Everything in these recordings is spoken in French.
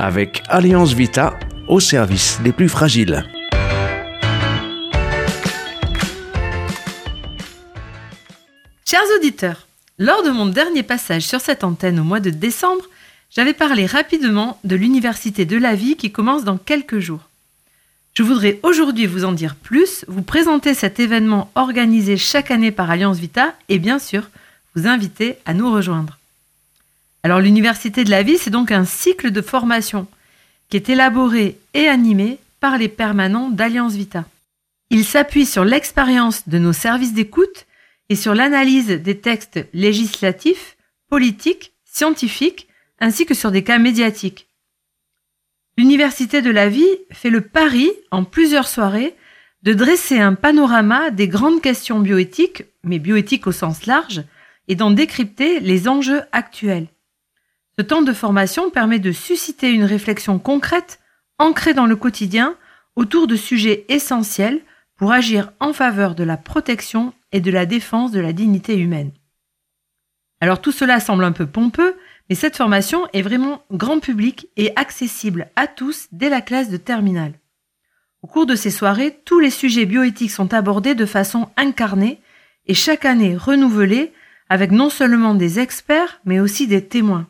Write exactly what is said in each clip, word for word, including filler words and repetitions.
avec Alliance Vita au service des plus fragiles. Chers auditeurs, lors de mon dernier passage sur cette antenne au mois de décembre, j'avais parlé rapidement de l'Université de la vie qui commence dans quelques jours. Je voudrais aujourd'hui vous en dire plus, vous présenter cet événement organisé chaque année par Alliance Vita et bien sûr, vous inviter à nous rejoindre. Alors l'Université de la vie, c'est donc un cycle de formation qui est élaboré et animé par les permanents d'Alliance Vita. Il s'appuie sur l'expérience de nos services d'écoute et sur l'analyse des textes législatifs, politiques, scientifiques, ainsi que sur des cas médiatiques. L'Université de la vie fait le pari, en plusieurs soirées, de dresser un panorama des grandes questions bioéthiques, mais bioéthiques au sens large, et d'en décrypter les enjeux actuels. Ce temps de formation permet de susciter une réflexion concrète, ancrée dans le quotidien, autour de sujets essentiels pour agir en faveur de la protection et de la défense de la dignité humaine. Alors tout cela semble un peu pompeux, mais cette formation est vraiment grand public et accessible à tous dès la classe de terminale. Au cours de ces soirées, tous les sujets bioéthiques sont abordés de façon incarnée et chaque année renouvelée avec non seulement des experts, mais aussi des témoins.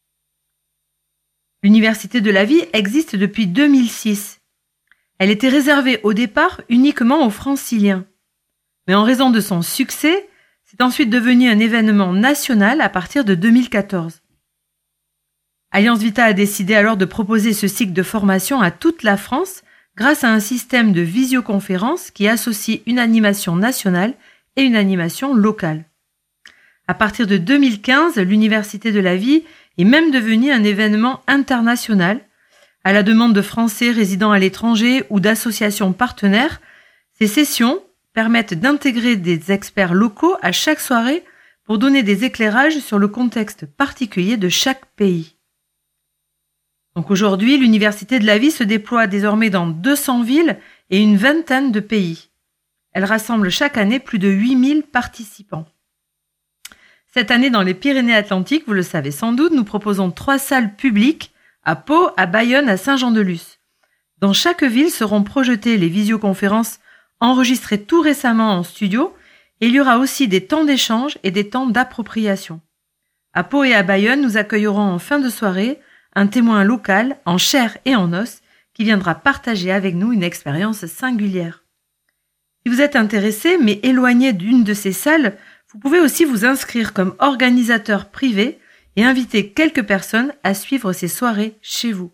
L'Université de la vie existe depuis deux mille six. Elle était réservée au départ uniquement aux franciliens. Mais en raison de son succès, c'est ensuite devenu un événement national à partir de deux mille quatorze. Alliance Vita a décidé alors de proposer ce cycle de formation à toute la France grâce à un système de visioconférence qui associe une animation nationale et une animation locale. À partir de deux mille quinze, l'Université de la vie est même devenue un événement international. À la demande de Français résidant à l'étranger ou d'associations partenaires, ces sessions permettent d'intégrer des experts locaux à chaque soirée pour donner des éclairages sur le contexte particulier de chaque pays. Donc aujourd'hui, l'Université de la vie se déploie désormais dans deux cents villes et une vingtaine de pays. Elle rassemble chaque année plus de huit mille participants. Cette année, dans les Pyrénées-Atlantiques, vous le savez sans doute, nous proposons trois salles publiques à Pau, à Bayonne, à Saint-Jean-de-Luz. Dans chaque ville seront projetées les visioconférences enregistrées tout récemment en studio et il y aura aussi des temps d'échange et des temps d'appropriation. À Pau et à Bayonne, nous accueillerons en fin de soirée un témoin local, en chair et en os, qui viendra partager avec nous une expérience singulière. Si vous êtes intéressé, mais éloigné d'une de ces salles, vous pouvez aussi vous inscrire comme organisateur privé et inviter quelques personnes à suivre ces soirées chez vous.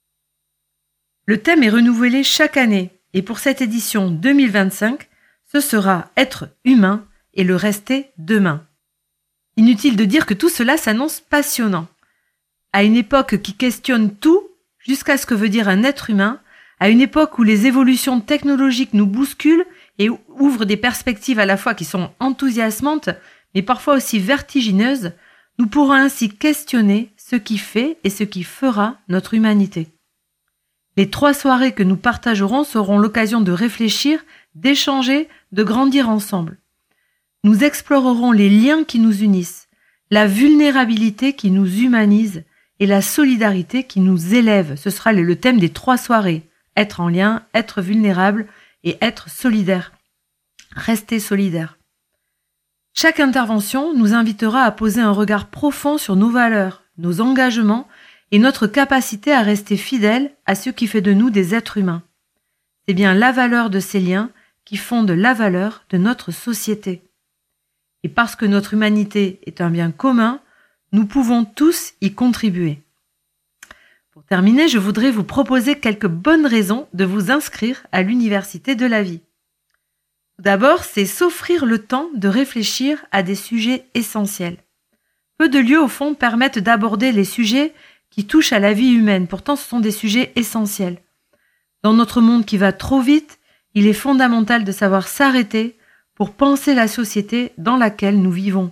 Le thème est renouvelé chaque année et pour cette édition deux mille vingt-cinq, ce sera « Être humain et le rester demain ». Inutile de dire que tout cela s'annonce passionnant. À une époque qui questionne tout, jusqu'à ce que veut dire un être humain, à une époque où les évolutions technologiques nous bousculent et ouvrent des perspectives à la fois qui sont enthousiasmantes, mais parfois aussi vertigineuses, nous pourrons ainsi questionner ce qui fait et ce qui fera notre humanité. Les trois soirées que nous partagerons seront l'occasion de réfléchir, d'échanger, de grandir ensemble. Nous explorerons les liens qui nous unissent, la vulnérabilité qui nous humanise et la solidarité qui nous élève. Ce sera le thème des trois soirées. Être en lien, être vulnérable et être solidaire. Rester solidaire. Chaque intervention nous invitera à poser un regard profond sur nos valeurs, nos engagements et notre capacité à rester fidèles à ce qui fait de nous des êtres humains. C'est bien la valeur de ces liens qui fonde la valeur de notre société. Et parce que notre humanité est un bien commun, nous pouvons tous y contribuer. Pour terminer, je voudrais vous proposer quelques bonnes raisons de vous inscrire à l'Université de la vie. Tout d'abord, c'est s'offrir le temps de réfléchir à des sujets essentiels. Peu de lieux, au fond, permettent d'aborder les sujets qui touchent à la vie humaine. Pourtant, ce sont des sujets essentiels. Dans notre monde qui va trop vite, il est fondamental de savoir s'arrêter pour penser la société dans laquelle nous vivons.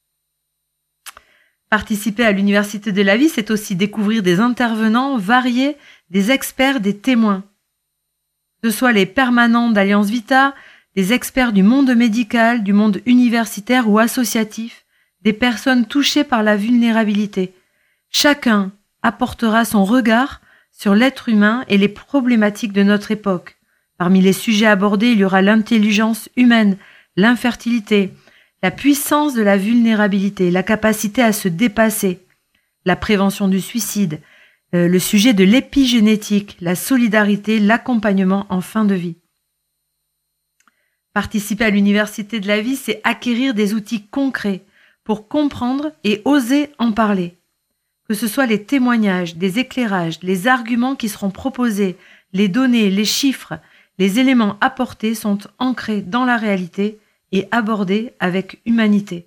Participer à l'Université de la vie, c'est aussi découvrir des intervenants variés, des experts, des témoins. Que ce soit les permanents d'Alliance Vita, des experts du monde médical, du monde universitaire ou associatif, des personnes touchées par la vulnérabilité. Chacun apportera son regard sur l'être humain et les problématiques de notre époque. Parmi les sujets abordés, il y aura l'intelligence humaine, l'infertilité, la puissance de la vulnérabilité, la capacité à se dépasser, la prévention du suicide, euh, le sujet de l'épigénétique, la solidarité, l'accompagnement en fin de vie. Participer à l'université de la vie, c'est acquérir des outils concrets pour comprendre et oser en parler. Que ce soit les témoignages, des éclairages, les arguments qui seront proposés, les données, les chiffres, les éléments apportés sont ancrés dans la réalité et abordés avec humanité.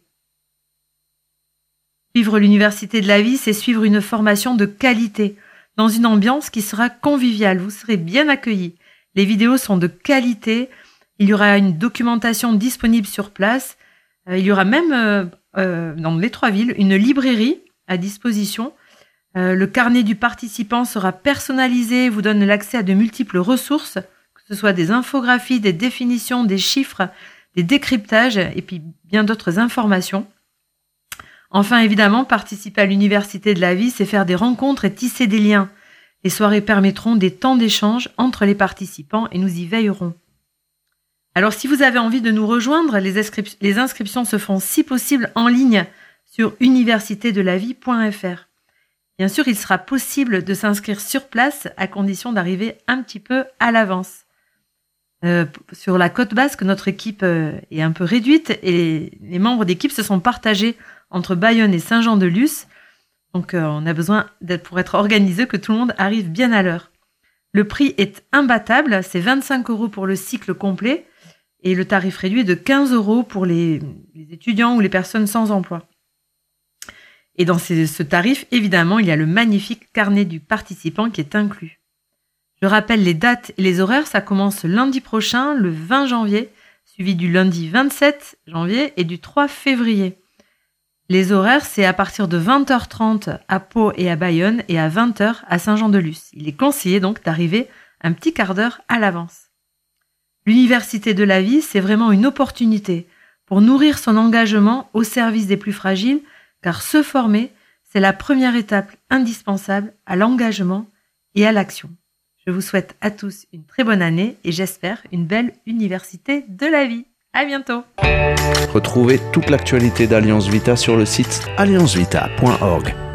Suivre l'université de la vie, c'est suivre une formation de qualité, dans une ambiance qui sera conviviale. Vous serez bien accueillis. Les vidéos sont de qualité. Il y aura une documentation disponible sur place. Il y aura même, euh, euh, dans les trois villes, une librairie à disposition. Euh, le carnet du participant sera personnalisé, vous donne l'accès à de multiples ressources, que ce soit des infographies, des définitions, des chiffres, des décryptages et puis bien d'autres informations. Enfin, évidemment, participer à l'université de la vie, c'est faire des rencontres et tisser des liens. Les soirées permettront des temps d'échange entre les participants et nous y veillerons. Alors, si vous avez envie de nous rejoindre, les, inscrip- les inscriptions se font si possible en ligne sur université de la vie point f r. Bien sûr, il sera possible de s'inscrire sur place à condition d'arriver un petit peu à l'avance. Euh, sur la côte basque, notre équipe euh, est un peu réduite et les, les membres d'équipe se sont partagés entre Bayonne et Saint-Jean-de-Luz. Donc, euh, on a besoin, d'être, pour être organisé, que tout le monde arrive bien à l'heure. Le prix est imbattable, c'est vingt-cinq euros pour le cycle complet et le tarif réduit est de quinze euros pour les, les étudiants ou les personnes sans emploi. Et dans ces, ce tarif, évidemment, il y a le magnifique carnet du participant qui est inclus. Je rappelle les dates et les horaires, ça commence lundi prochain, le vingt janvier, suivi du lundi vingt-sept janvier et du trois février. Les horaires, c'est à partir de vingt heures trente à Pau et à Bayonne et à vingt heures à Saint-Jean-de-Luz. Il est conseillé donc d'arriver un petit quart d'heure à l'avance. L'université de la vie, c'est vraiment une opportunité pour nourrir son engagement au service des plus fragiles, car se former, c'est la première étape indispensable à l'engagement et à l'action. Je vous souhaite à tous une très bonne année et j'espère une belle université de la vie. À bientôt. Retrouvez toute l'actualité d'Alliance Vita sur le site alliance vita point org.